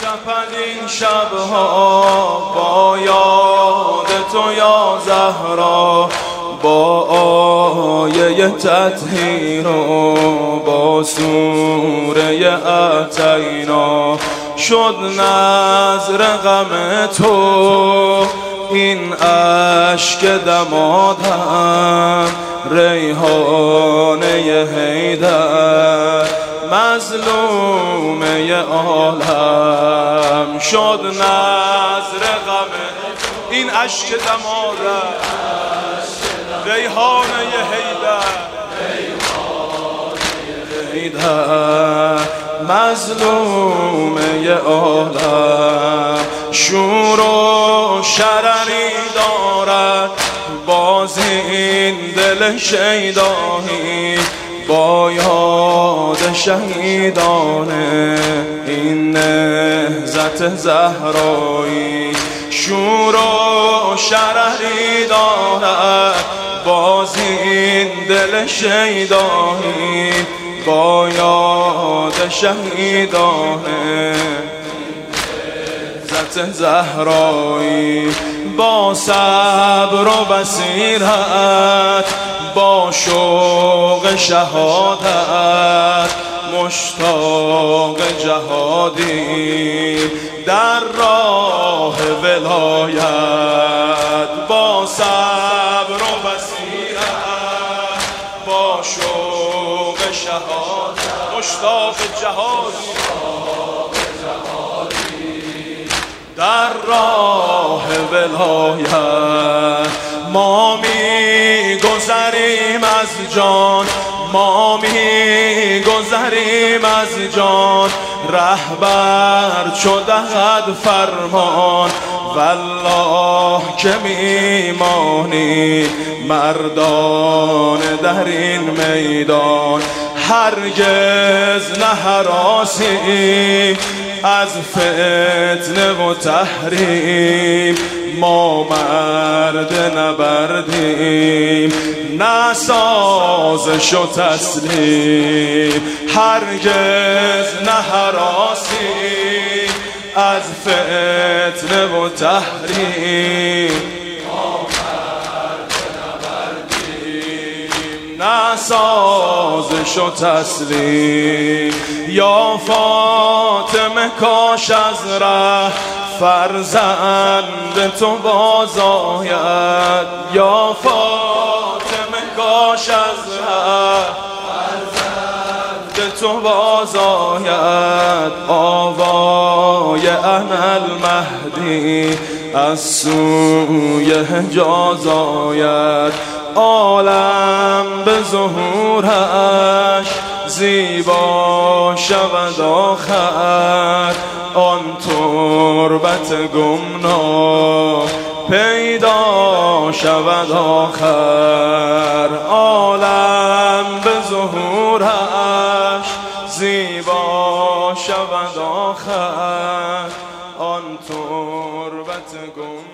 تپد این شبها با یاد تو یا زهرا، با آیه تطهیر و با سوره اتینا. شد نذر غم تو این اشک دمادم، ریحانه حیدر مظلومه عالم. شد نذر غم این اشک دمادم، ریحانه حیدر مظلومه عالم. شور و شرری دارد باز این دل شیدایی، با یاد شهیدان این نهضت زهرایی. شور و شرری دارد باز این دل شیدایی، با یاد شهیدان نهضت زهرایی. با صبر و بصیرت با شوق شهادت مشتاق جهادی در راه ولایت. با صبر و بصیرت با شوق شهادت مشتاق جهادی در راه ولایت. ما می گذریم از جان، ما می گذریم از جان، رهبر چو دهد فرمان، والله که میمانی مردان در این میدان. هرگز نهراسیم از فتنه و تحریم، ما مرد نبردیم نه سازش و تسلیم. هرگز نهراسیم از فتنه و تحریم، ما مرد نبردیم نه سازش و تسلیم. یا فاطمه کاش از ره فرزند تو باز آید، یا فاطمه کاش از ره فرزند تو باز آید. آوای انا المهدی از سوی حجاز آید، عالم به ظهورش زیبا شود آخر. آن تربت گمنام پیدا شود آخر، عالم به ظهورش زیبا شود آخر. آن تربت گمنام